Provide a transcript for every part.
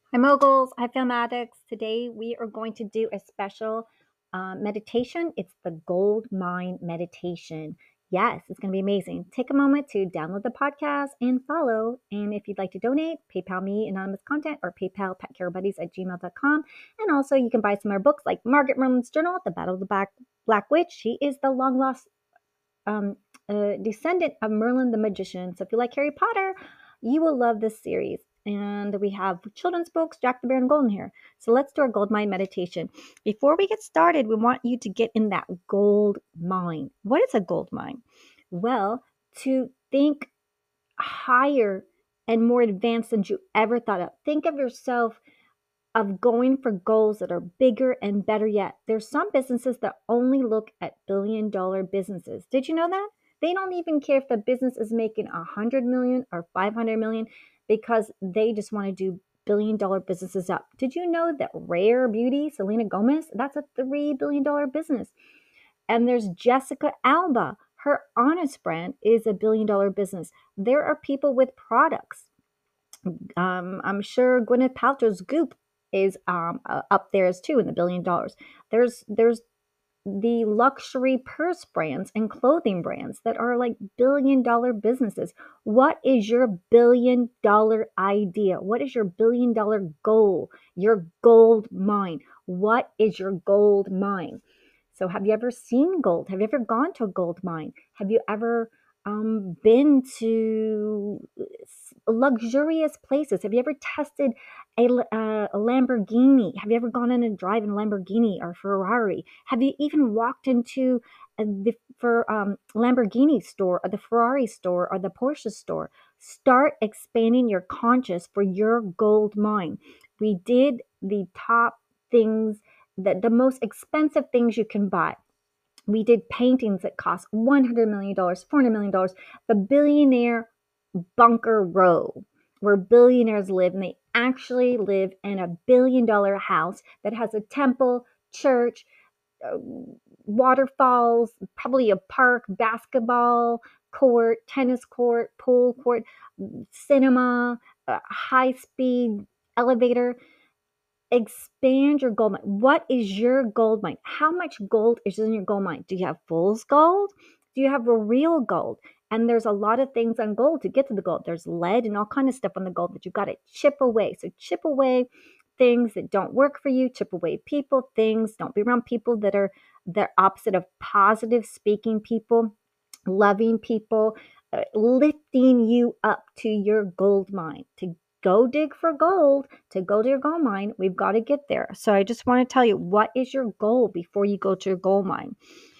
Hi, moguls. Hi, film addicts. Today we are going to do a special meditation. It's the gold mine meditation. Yes, it's going to be amazing. Take a moment to download the podcast and follow. And if you'd like to donate, PayPal me anonymous content or PayPal petcarebuddies at gmail.com. And also, you can buy some of our books like Margaret Merlin's Journal, The Battle of the Black Witch. She is the long lost um, descendant of Merlin the Magician. So if you like Harry Potter, you will love this series. And we have children's books, Jack the Bear and Golden Hair. So let's do our gold mine meditation. Before we get started, we want you to get in that gold mine. What is a gold mine? Well, to think higher and more advanced than you ever thought of. Think of yourself of going for goals that are bigger and better yet. There's some businesses that only look at billion-dollar businesses. Did you know that? They don't even care if the business is making 100 million or 500 million because they just want to do billion-dollar businesses up. Did you know that Rare Beauty, Selena Gomez, that's a $3 billion business? And there's Jessica Alba. Her Honest brand is a billion-dollar business. There are people with products. I'm sure Gwyneth Paltrow's Goop is up there as too in the $1 billion. There's the luxury purse brands and clothing brands that are like $1 billion businesses. What is your $1 billion idea? What is your $1 billion goal? Your gold mine. What is your gold mine? So, have you ever seen gold? Have you ever gone to a gold mine? Have you ever been to luxurious places? Have you ever tested a Lamborghini? Have you ever gone in and drive in a Lamborghini or Ferrari? Have you even walked into the Lamborghini store or the Ferrari store or the Porsche store? Start expanding your conscious for your gold mine. We did the top things, the most expensive things you can buy. We did paintings that cost $100 million, $400 million. The billionaire bunker row, where billionaires live, and they actually live in a $1 billion house that has a temple, church, uh, waterfalls, probably a park, basketball court, tennis court, pool court, cinema, high speed elevator. Expand your gold mine. What is your gold mine? How much gold is in your gold mine? Do you have fool's gold? Do you have a real gold? And there's a lot of things on gold to get to the gold. There's lead and all kind of stuff on the gold that you got to chip away. So chip away things that don't work for you. Chip away people, things. Don't be around people that are the opposite of positive speaking people, loving people, lifting you up to your gold mine. To go dig for gold, to go to your gold mine, we've got to get there. So I just want to tell you, what is your goal before you go to your gold mine?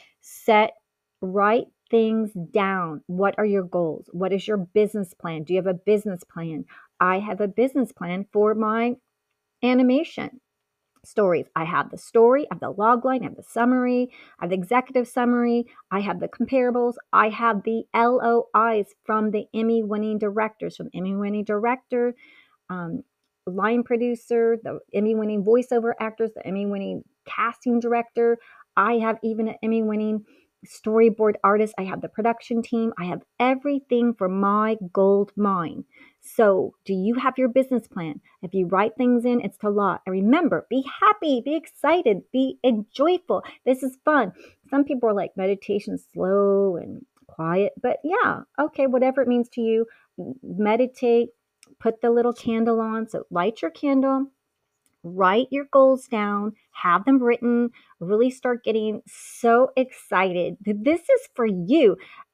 Write things down. What are your goals? What is your business plan? Do you have a business plan? I have a business plan for my animation stories. I have the story, I have the log line, I have the summary, I have the executive summary, I have the comparables, I have the LOIs from the Emmy winning directors, from Emmy winning director, um, line producer, the Emmy winning voiceover actors, the Emmy winning casting director. I have even an Emmy winning storyboard artist. I have the production team. I have everything for my gold mine. So, do you have your business plan? If you write things in, it's to law. And remember, be happy, be excited, be joyful. This is fun. Some people are like, meditation slow and quiet, but yeah, okay, whatever it means to you, meditate, put the little candle on. So light your candle, write your goals down, have them written, really start getting so excited. This is for you.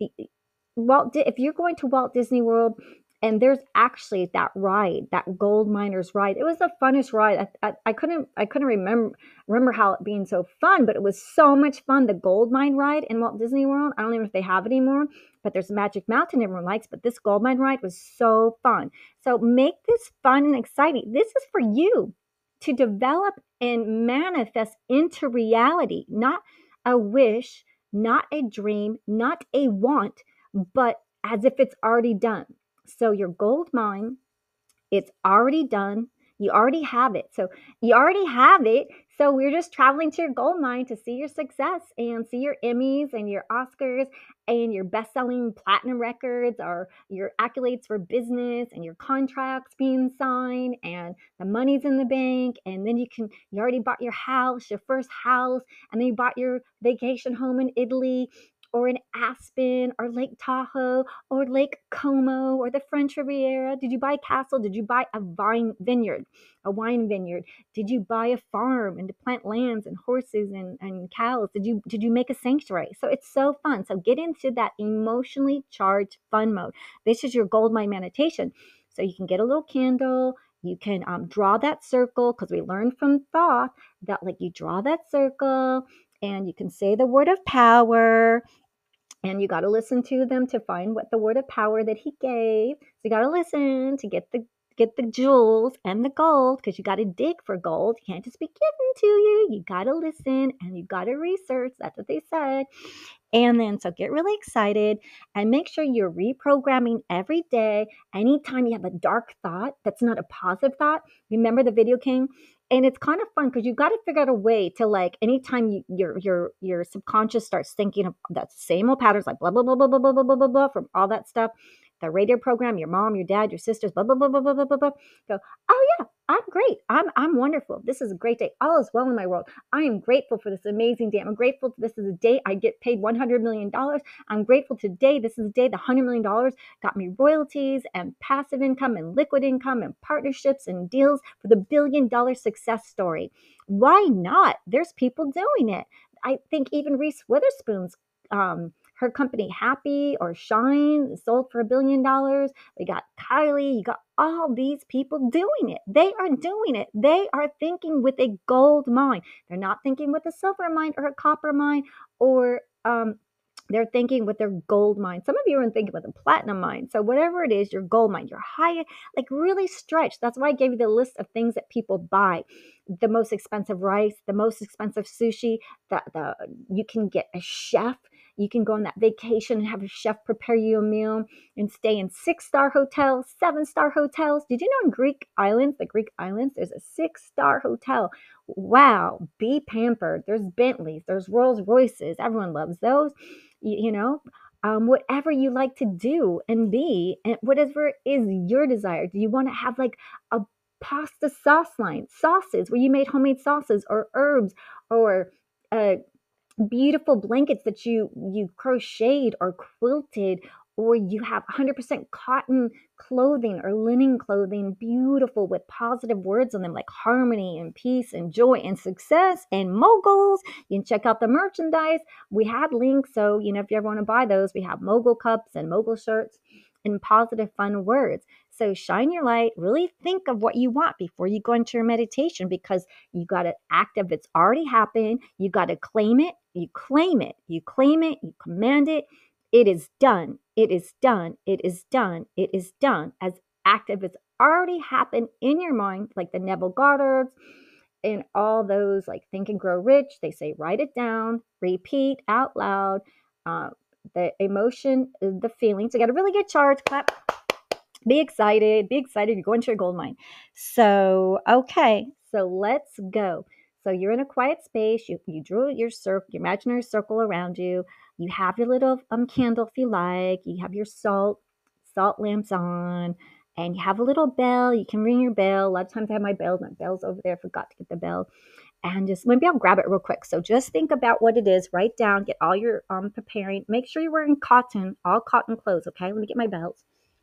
If you're going to Walt Disney World, and there's actually that ride, that gold miners ride. It was the funnest ride. I couldn't remember how it being so fun, but it was so much fun. The gold mine ride in Walt Disney World. I don't even know if they have it anymore, but there's Magic Mountain everyone likes. But this gold mine ride was so fun. So make this fun and exciting. This is for you to develop and manifest into reality, not a wish, not a dream, not a want, but as if it's already done. So your gold mine, it's already done. You already have it. So you already have it. So we're just traveling to your gold mine to see your success and see your Emmys and your Oscars and your best-selling platinum records or your accolades for business and your contracts being signed and the money's in the bank. And then you already bought your house, your first house, and then you bought your vacation home in Italy or in Aspen or Lake Tahoe or Lake Como or the French Riviera. Did you buy a castle? Did you buy a wine vineyard? Did you buy a farm and to plant lands and horses and cows? Did you make a sanctuary? So it's so fun. So get into that emotionally charged fun mode. This is your gold mine meditation. So you can get a little candle. You can draw that circle because we learned from Thoth that like you draw that circle and you can say the word of power and you got to listen to them to find what the word of power that he gave. So you got to listen to get the jewels and the gold because you got to dig for gold. You can't just be given to you. You got to listen and you got to research. That's what they said. And then, so get really excited and make sure you're reprogramming every day. Anytime you have a dark thought that's not a positive thought, remember the video king? And it's kind of fun because you've got to figure out a way to like anytime your subconscious starts thinking of that same old patterns like blah blah blah blah blah blah blah blah blah from all that stuff, the radio program, your mom, your dad, your sisters, blah blah blah blah blah blah blah blah. Go, oh yeah, I'm great. I'm wonderful. This is a great day. All is well in my world. I am grateful for this amazing day. I'm grateful this is a day I get paid $100 million. I'm grateful today. This is the day the $100 million got me royalties and passive income and liquid income and partnerships and deals for the $1 billion success story. Why not? There's people doing it. I think even Reese Witherspoon's her company Happy or Shine sold for $1 billion. We got Kylie. You got all these people doing it. They are doing it. They are thinking with a gold mine. They're not thinking with a silver mine or a copper mine or they're thinking with their gold mine. Some of you are thinking with a platinum mine. So whatever it is, your gold mine, your high, like really stretched. That's why I gave you the list of things that people buy. The most expensive rice, the most expensive sushi, you can get a chef. You can go on that vacation and have a chef prepare you a meal and stay in 6-star hotels, 7-star hotels. Did you know in the Greek islands, there's a 6-star hotel. Wow, be pampered. There's Bentleys, there's Rolls Royces. Everyone loves those. Whatever you like to do and be, and whatever is your desire. Do you want to have like a pasta sauce line, sauces where you made homemade sauces or herbs or beautiful blankets that you crocheted or quilted, or you have 100% cotton clothing or linen clothing, beautiful with positive words on them like harmony and peace and joy and success and moguls. You can check out the merchandise. We have links, so if you ever want to buy those, we have mogul cups and mogul shirts and positive fun words. So shine your light, really think of what you want before you go into your meditation because you got to act if it's already happened. You got to claim it. You claim it. You claim it. You command it. It is done. It is done. It is done. It is done. As active it's already happened in your mind, like the Neville Goddards and all those like Think and Grow Rich. They say write it down, repeat out loud. The emotion, the feelings. You got a really good charge. Clap. Be excited. Be excited. You're going to your gold mine. So, okay. So let's go. So you're in a quiet space. You drew your imaginary circle around you. You have your little candle if you like. You have your salt lamps on, and you have a little bell. You can ring your bell. A lot of times I have my bell. My bell's over there. I forgot to get the bell. And just maybe I'll grab it real quick. So just think about what it is. Write down. Get all your preparing. Make sure you're wearing cotton, all cotton clothes. Okay. Let me get my belt.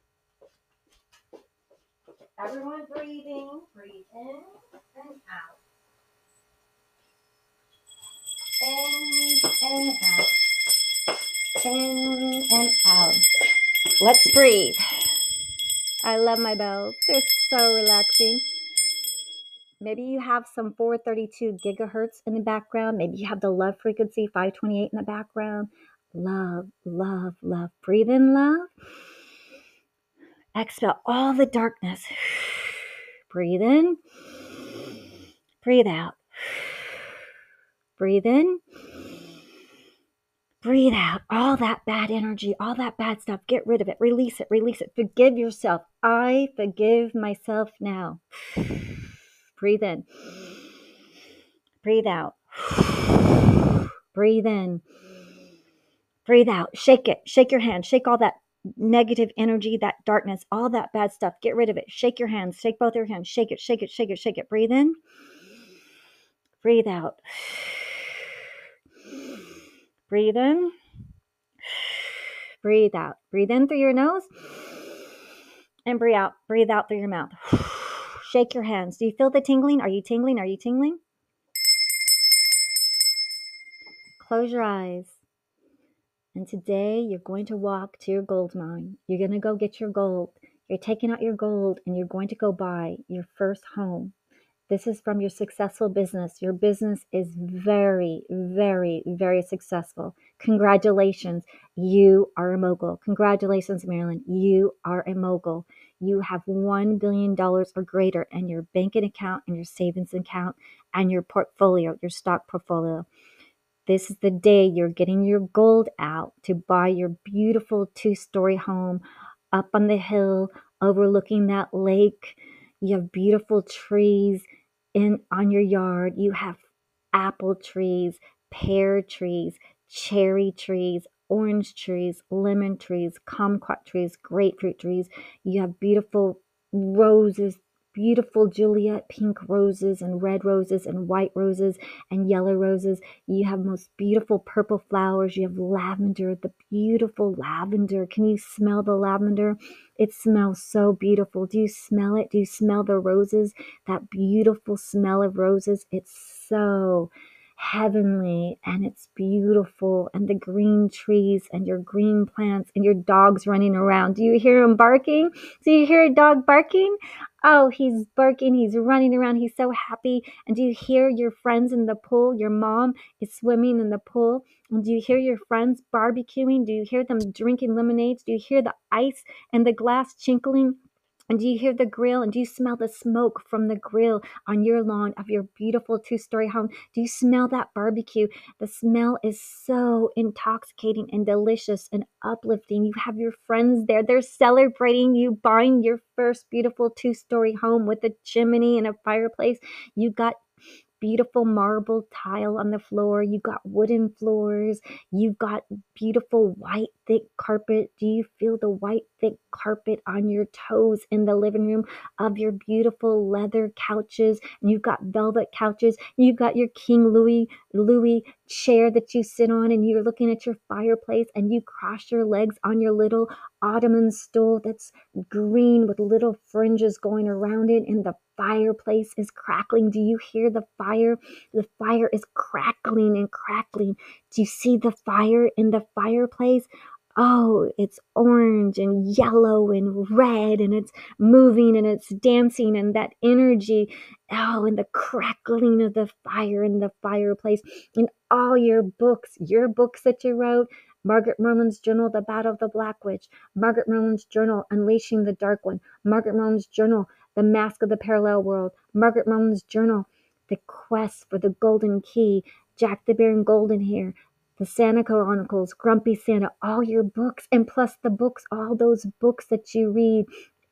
Everyone breathing. Breathe in and out. In and out. In and out. Let's breathe. I love my bells. They're so relaxing. Maybe you have some 432 gigahertz in the background. Maybe you have the love frequency 528 in the background. Love, love, love. Breathe in love. Exhale all the darkness. Breathe in. Breathe out. Breathe in. Breathe out all that bad energy, all that bad stuff. Get rid of it. Release it. Release it. Forgive yourself. I forgive myself now. Breathe in. Breathe out. Breathe in. Breathe out. Shake it. Shake your hand. Shake all that negative energy, that darkness, all that bad stuff. Get rid of it. Shake your hands. Shake both your hands. Shake it. Shake it. Shake it. Shake it. Breathe in. Breathe out. Breathe in. Breathe out. Breathe in through your nose and breathe out. Breathe out through your mouth. Shake your hands. Do you feel the tingling? Are you tingling? Are you tingling? Close your eyes. And today you're going to walk to your gold mine. You're going to go get your gold. You're taking out your gold and you're going to go buy your first home. This is from your successful business. Your business is very, very, very successful. Congratulations. You are a mogul. Congratulations, Marilyn. You are a mogul. You have $1 billion or greater in your banking account and your savings account and your portfolio, your stock portfolio. This is the day you're getting your gold out to buy your beautiful 2-story home up on the hill overlooking that lake. You have beautiful trees on your yard. You have apple trees, pear trees, cherry trees, orange trees, lemon trees, kumquat trees, grapefruit trees. You have beautiful roses, beautiful Juliet pink roses and red roses and white roses and yellow roses. You have most beautiful purple flowers. You have lavender, the beautiful lavender. Can you smell the lavender? It smells so beautiful. Do you smell it? Do you smell the roses? That beautiful smell of roses. It's so heavenly and it's beautiful. And the green trees and your green plants and your dogs running around. Do you hear them barking? Do you hear a dog barking? Oh, he's barking. He's running around. He's so happy. And do you hear your friends in the pool? Your mom is swimming in the pool. And do you hear your friends barbecuing? Do you hear them drinking lemonades? Do you hear the ice and the glass chinkling? And do you hear the grill? And do you smell the smoke from the grill on your lawn of your beautiful 2-story home? Do you smell that barbecue? The smell is so intoxicating and delicious and uplifting. You have your friends there. They're celebrating you buying your first beautiful 2-story home with a chimney and a fireplace. You got beautiful marble tile on the floor. You got wooden floors. You got beautiful white thick carpet. Do you feel the white thick carpet on your toes in the living room of your beautiful leather couches? And you've got velvet couches. You've got your King Louis chair that you sit on, and you're looking at your fireplace, and you cross your legs on your little ottoman stool that's green with little fringes going around it, and the fireplace is crackling. Do you hear the fire? The fire is crackling and crackling. Do you see the fire in the fireplace? Oh, it's orange and yellow and red, and it's moving and it's dancing, and that energy, oh, and the crackling of the fire in the fireplace, and all your books that you wrote. Margaret Merlin's journal, The Battle of the Black Witch. Margaret Merlin's journal, Unleashing the Dark One. Margaret Merlin's journal, The Mask of the Parallel World. Margaret Merlin's journal, The Quest for the Golden Key. Jack the Bear and Golden Hair. The Santa Chronicles, Grumpy Santa, all your books, and plus the books, all those books that you read,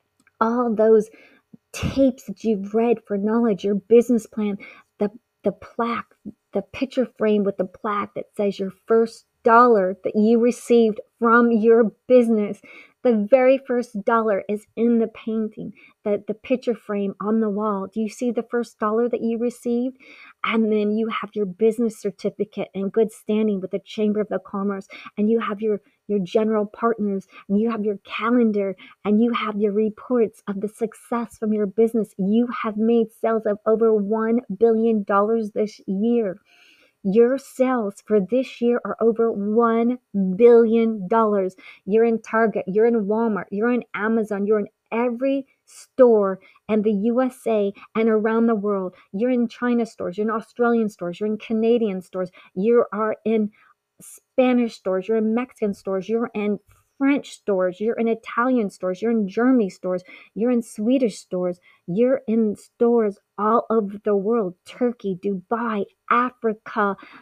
all those tapes that you've read for knowledge, your business plan, the plaque, the picture frame with the plaque that says your first dollar that you received from your business. The very first dollar is in the painting, the picture frame on the wall. Do you see the first dollar that you received? And then you have your business certificate in good standing with the Chamber of the Commerce, and you have your general partners, and you have your calendar, and you have your reports of the success from your business. You have made sales of over $1 billion this year. Your sales for this year are over $1 billion. You're in Target, you're in Walmart, you're in Amazon, you're in every store in the USA and around the world. You're in China stores, you're in Australian stores, you're in Canadian stores, you are in Spanish stores, you're in Mexican stores, you're in French stores, you're in Italian stores, you're in Germany stores, you're in Swedish stores, you're in stores all over the world. Turkey, Dubai, Africa,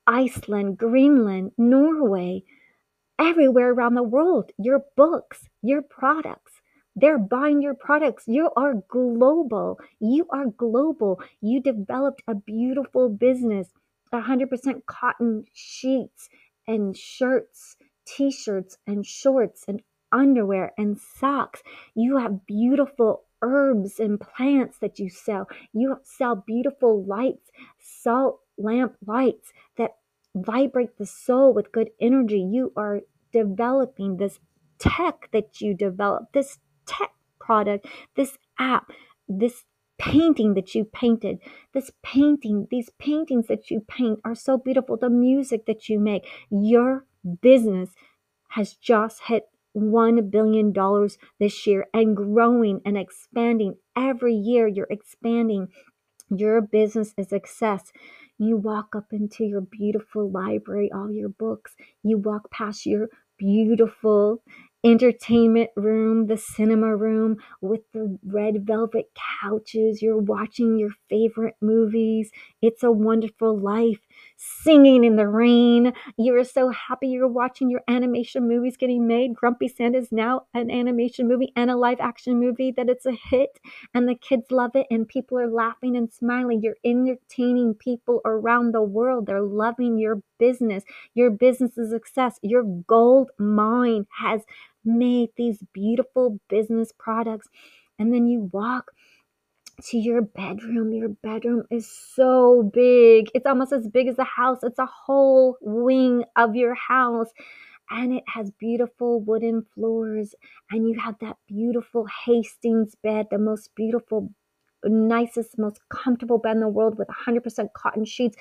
Iceland, Greenland, Norway, everywhere around the world. Your books, your products. They're buying your products. You are global. You are global. You developed a beautiful business, 100% cotton sheets and shirts, t-shirts and shorts and underwear and socks. You have beautiful herbs and plants that you sell. You sell beautiful lights, salt lamp lights that vibrate the soul with good energy. You are developing this tech that you developed, this tech product, this app, this painting that you painted, this painting, these paintings that you paint are so beautiful. The music that you make, your business has just hit $1 billion this year and growing and expanding. Every year you're expanding. Your business is success. You walk up into your beautiful library, all your books. You walk past your beautiful entertainment room, the cinema room with the red velvet couches. You're watching your favorite movies. It's a Wonderful Life, singing in the rain. You are so happy you're watching your animation movies getting made. Grumpy Santa is now an animation movie and a live action movie that it's a hit and the kids love it and people are laughing and smiling. You're entertaining people around the world. They're loving your business. Your business is a success. Your gold mine has made these beautiful business products. And then you walk to your bedroom. Your bedroom is so big. It's almost as big as a house. It's a whole wing of your house. And it has beautiful wooden floors. And you have that beautiful Hastings bed, the most beautiful, nicest, most comfortable bed in the world with 100% cotton sheets,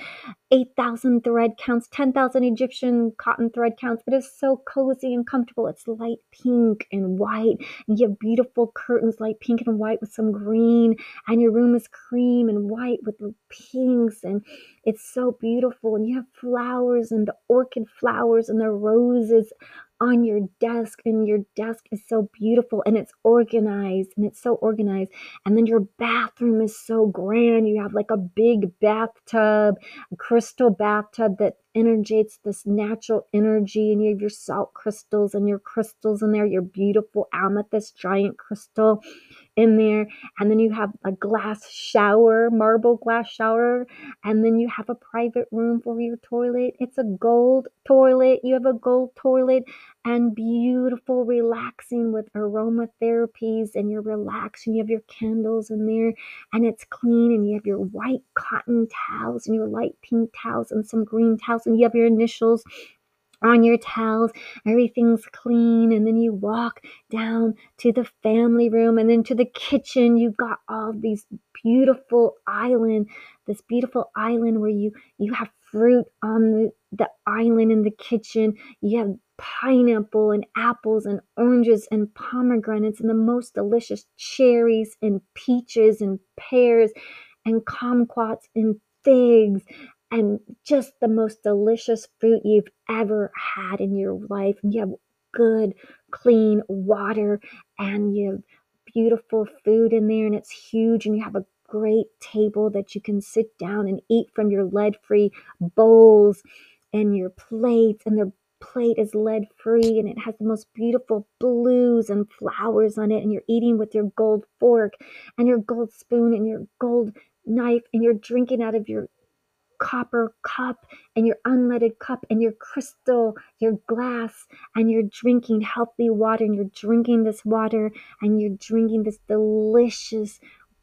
8,000 thread counts, 10,000 Egyptian cotton thread counts. It is so cozy and comfortable. It's light pink and white. And you have beautiful curtains, light pink and white with some green. And your room is cream and white with the pinks. And it's so beautiful. And you have flowers and the orchid flowers and the roses on your desk. And your desk is so beautiful and it's organized. And it's so organized. And then your bathroom is so grand. You have like a big bathtub, a crystal bathtub that energates this natural energy. And you have your salt crystals and your crystals in there, your beautiful amethyst giant crystal in there. And then you have a glass shower, marble glass shower. And then you have a private room for your toilet. It's a gold toilet. You have a gold toilet and beautiful relaxing with aromatherapies, and you're relaxing. You have your candles in there and it's clean, and you have your white cotton towels and your light pink towels and some green towels, and you have your initials on your towels. Everything's clean. And then you walk down to the family room and then to the kitchen. You got all these beautiful island, this beautiful island where you have fruit on the island in the kitchen. You have pineapple and apples and oranges and pomegranates and the most delicious cherries and peaches and pears and kumquats and figs and just the most delicious fruit you've ever had in your life. And you have good, clean water and you have beautiful food in there and it's huge, and you have a great table that you can sit down and eat from your lead-free bowls and your plates, and their plate is lead-free and it has the most beautiful blues and flowers on it, and you're eating with your gold fork and your gold spoon and your gold knife, and you're drinking out of your copper cup and your unleaded cup and your crystal, your glass, and you're drinking healthy water, and you're drinking this water and you're drinking this delicious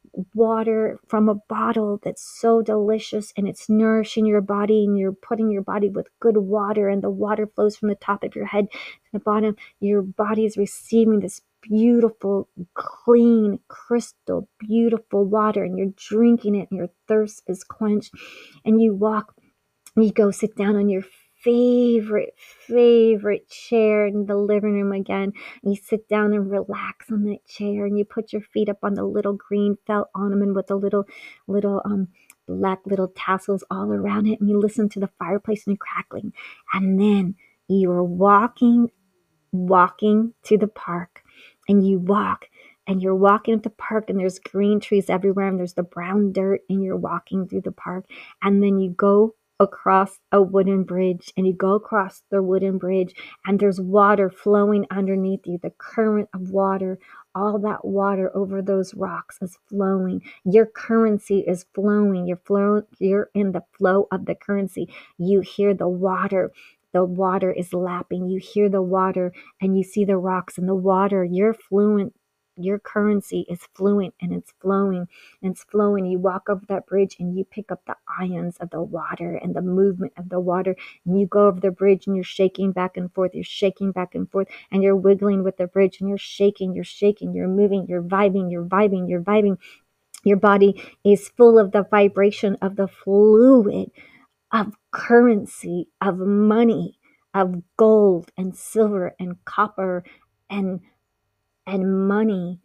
water from a bottle that's so delicious, and it's nourishing your body, and you're putting your body with good water, and the water flows from the top of your head to the bottom. Your body is receiving this beautiful, clean, crystal, beautiful water, and you're drinking it and your thirst is quenched. And you walk and you go sit down on your favorite chair in the living room again. And you sit down and relax on that chair, and you put your feet up on the little green felt ottoman with the little black little tassels all around it, and you listen to the fireplace and the crackling. And then you're walking to the park, and you walk and you're walking up the park, and there's green trees everywhere, and there's the brown dirt, and you're walking through the park. And then you go across a wooden bridge, and you go across the wooden bridge, and there's water flowing underneath you, the current of water. All that water over those rocks is flowing. Your currency is flowing. You're in the flow of the currency. You hear the water. The water is lapping. You hear the water and you see the rocks and the water. You're fluent. Your currency is fluent and it's flowing and it's flowing. You walk over that bridge and you pick up the ions of the water and the movement of the water. And you go over the bridge and you're shaking back and forth. You're shaking back and forth and you're wiggling with the bridge and you're shaking, you're moving, you're vibing, you're vibing, you're vibing. Your body is full of the vibration of the fluid of currency, of money, of gold and silver and copper and money,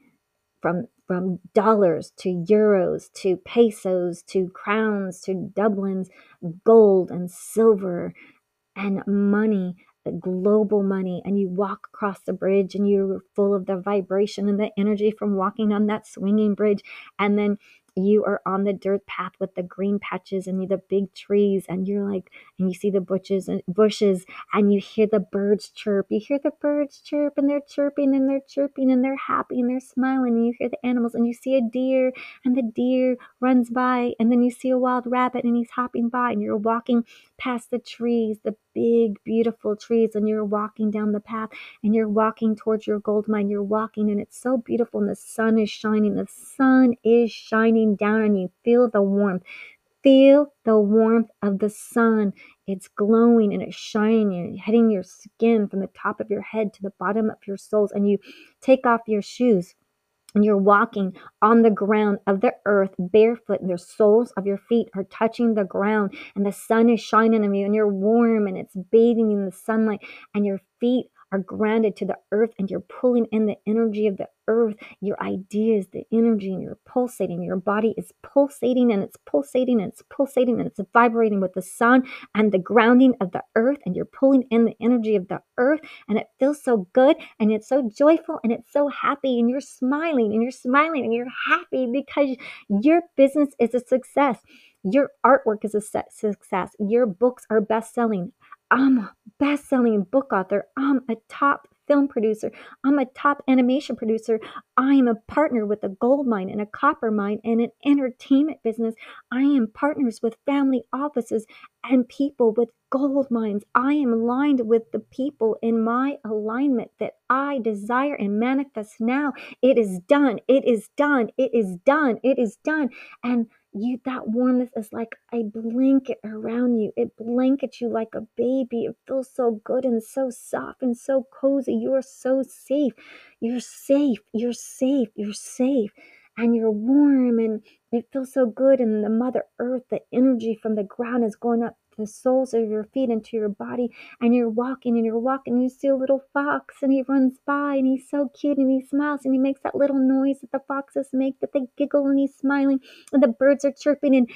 from dollars to euros to pesos to crowns to doublins, gold and silver and money, the global money. And you walk across the bridge and you're full of the vibration and the energy from walking on that swinging bridge. And then you are on the dirt path with the green patches and the big trees, and you're like, and you see the bushes, and you hear the birds chirp. You hear the birds chirp, and they're chirping and they're chirping and they're happy and they're smiling. And you hear the animals, and you see a deer, and the deer runs by, and then you see a wild rabbit, and he's hopping by, and you're walking past the trees, the big, beautiful trees, and you're walking down the path, and you're walking towards your gold mine. You're walking, and it's so beautiful, and the sun is shining. The sun is shining down on you. Feel the warmth. Feel the warmth of the sun. It's glowing and it's shining, and hitting your skin from the top of your head to the bottom of your soles, and you take off your shoes. And you're walking on the ground of the earth barefoot, and the soles of your feet are touching the ground, and the sun is shining on you, and you're warm, and it's bathing you in the sunlight, and your feet are grounded to the earth, and you're pulling in the energy of the earth, your ideas, the energy, and you're pulsating. Your body is pulsating, and it's pulsating, and it's pulsating, and it's vibrating with the sun and the grounding of the earth, and you're pulling in the energy of the earth, and it feels so good, and it's so joyful, and it's so happy, and you're smiling, and you're smiling, and you're happy because your business is a success. Your artwork is a success. Your books are best-selling. I'm a best-selling book author. I'm a top film producer. I'm a top animation producer. I am a partner with a gold mine and a copper mine and an entertainment business. I am partners with family offices and people with gold mines. I am aligned with the people in my alignment that I desire and manifest now. It is done. It is done. It is done. It is done. And that warmth is like a blanket around you. It blankets you like a baby. It feels so good and so soft and so cozy. You are so safe. You're safe. You're safe. You're safe. And you're warm, and it feels so good. And the Mother Earth, the energy from the ground is going up the soles of your feet into your body, and you're walking and you're walking, and you see a little fox, and he runs by, and he's so cute, and he smiles, and he makes that little noise that the foxes make, that they giggle, and he's smiling, and the birds are chirping, and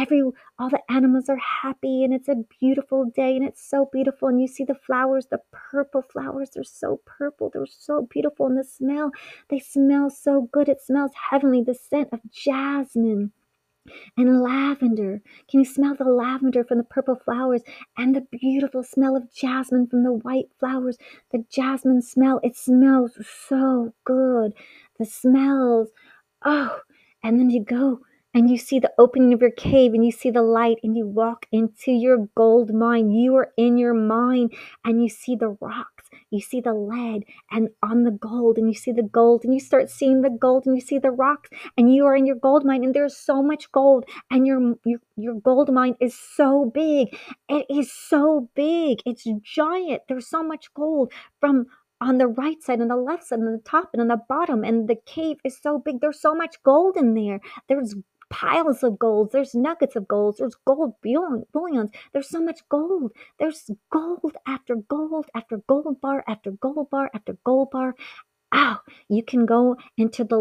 all the animals are happy, and it's a beautiful day, and it's so beautiful. And you see the flowers, the purple flowers, they're so purple, they're so beautiful, and they smell so good. It smells heavenly, the scent of jasmine and lavender. Can you smell the lavender from the purple flowers and the beautiful smell of jasmine from the white flowers? The jasmine smell, it smells so good. The smells, oh, and then you go and you see the opening of your cave, and you see the light, and you walk into your gold mine. You are in your mine, and you see the rocks, you see the lead, and on the gold, and you see the gold, and you start seeing the gold, and you see the rocks, and you are in your gold mine, and there's so much gold, and your gold mine is so big. It is so big. It's giant. There's so much gold from on the right side and the left side and the top and on the bottom, and the cave is so big. There's so much gold in there. There's piles of gold. There's nuggets of gold. There's gold bullions. There's so much gold. There's gold after gold after gold bar after gold bar after gold bar. Ow! You can go into the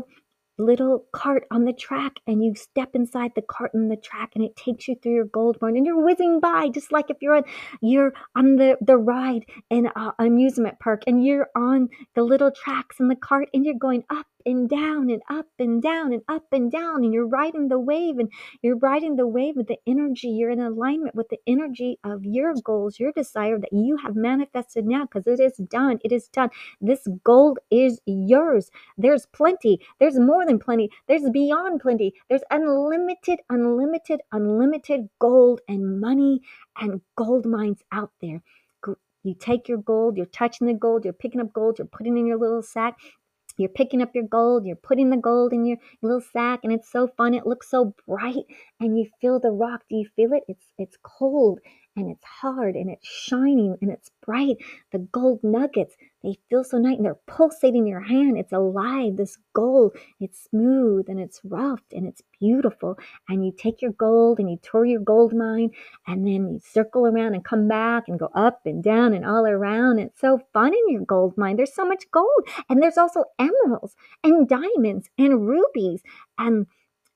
little cart on the track, and you step inside the cart on the track, and it takes you through your gold barn, and you're whizzing by just like if you're on the ride in an amusement park, and you're on the little tracks in the cart, and you're going up and down and up and down and up and down. And you're riding the wave, and you're riding the wave with the energy. You're in alignment with the energy of your goals, your desire that you have manifested now, because it is done. It is done. This gold is yours. There's plenty. There's more than plenty. There's beyond plenty. There's unlimited, unlimited, unlimited gold and money and gold mines out there. You take your gold, you're touching the gold, you're picking up gold, you're putting it in your little sack. You're picking up your gold, you're putting the gold in your little sack, and it's so fun. It looks so bright, and you feel the rock. Do you feel it? It's cold, and it's hard, and it's shining, and it's bright. The gold nuggets, they feel so nice, and they're pulsating in your hand. It's alive, this gold. It's smooth, and it's rough, and it's beautiful. And you take your gold, and you tour your gold mine, and then you circle around and come back and go up and down and all around. It's so fun in your gold mine. There's so much gold. And there's also emeralds and diamonds and rubies and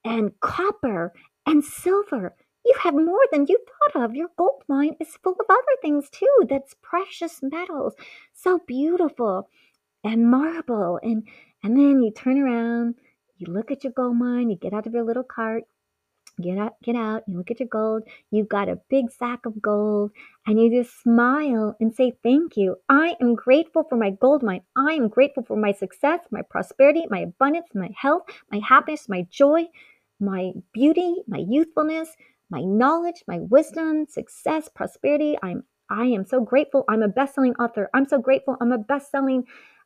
copper and silver. You have more than you thought of. Your gold mine is full of other things too. That's precious metals. So beautiful. And marble. And then you turn around, you look at your gold mine, you get out of your little cart. Get out, you look at your gold, you've got a big sack of gold, and you just smile and say, thank you. I am grateful for my gold mine. I am grateful for my success, my prosperity, my abundance, my health, my happiness, my joy, my beauty, my youthfulness, my knowledge, my wisdom, success, prosperity. I am so grateful. I'm a best-selling author. I'm so grateful. I'm a best-selling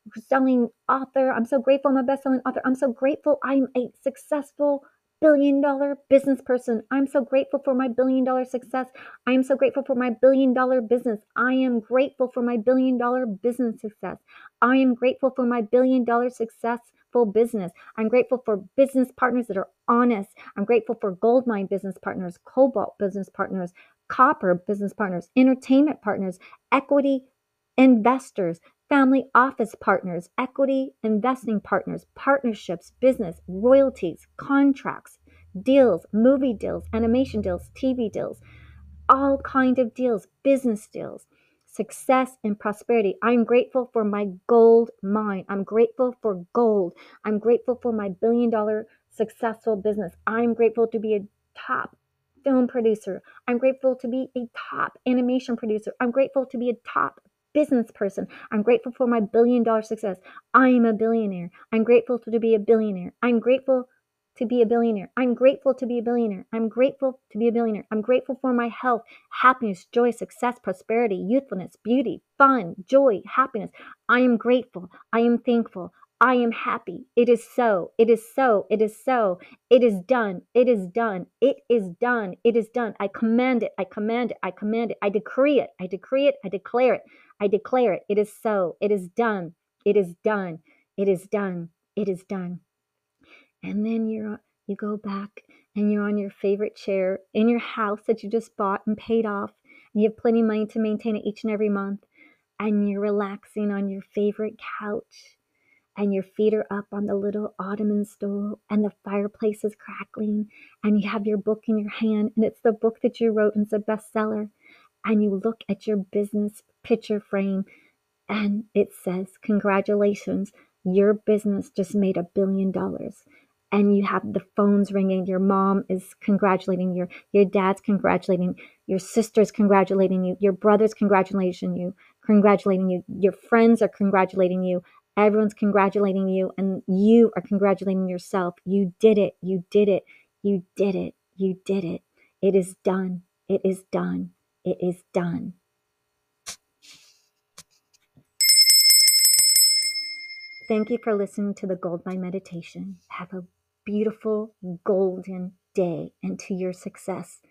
author. I'm so grateful. I'm a best-selling author. I'm so grateful. I'm a successful billion-dollar business person. I'm so grateful for my billion-dollar success. I am so grateful for my billion-dollar business. I am grateful for my billion-dollar business success. I am grateful for my billion-dollar successful business. I'm grateful for business partners that are honest. I'm grateful for gold mine business partners, cobalt business partners, copper business partners, entertainment partners, equity investors, family office partners, equity investing partners, partnerships, business, royalties, contracts, deals, movie deals, animation deals, TV deals, all kind of deals, business deals, success and prosperity. I'm grateful for my gold mine. I'm grateful for gold. I'm grateful for my billion-dollar successful business. I'm grateful to be a top film producer. I'm grateful to be a top animation producer. I'm grateful to be a top business person. I'm grateful for my billion-dollar success. I am a billionaire. I'm grateful to be a billionaire. I'm grateful to be a billionaire. I'm grateful to be a billionaire. I'm grateful to be a billionaire. I'm grateful for my health, happiness, joy, success, prosperity, youthfulness, beauty, fun, joy, happiness. I am grateful. I am thankful. I am happy. It is so. It is so. It is so. It is done. It is done. It is done. It is done. I command it. I command it. I command it. I decree it. I decree it. I declare it. I declare it. It is so. It is done. It is done. It is done. It is done. And then you go back and you're on your favorite chair in your house that you just bought and paid off, and you have plenty of money to maintain it each and every month, and you're relaxing on your favorite couch, and your feet are up on the little ottoman stool, and the fireplace is crackling, and you have your book in your hand, and it's the book that you wrote and it's a bestseller, and you look at your business picture frame, and it says, congratulations, your business just made $1 billion. And you have the phones ringing. Your mom is congratulating you. Your dad's congratulating. Your sister's congratulating you. Your brother's congratulating you. Your friends are congratulating you. Everyone's congratulating you. And you are congratulating yourself. You did it. You did it. You did it. You did it. It is done. It is done. It is done. Thank you for listening to the Gold Mine Meditation. Have a beautiful golden day, and to your success.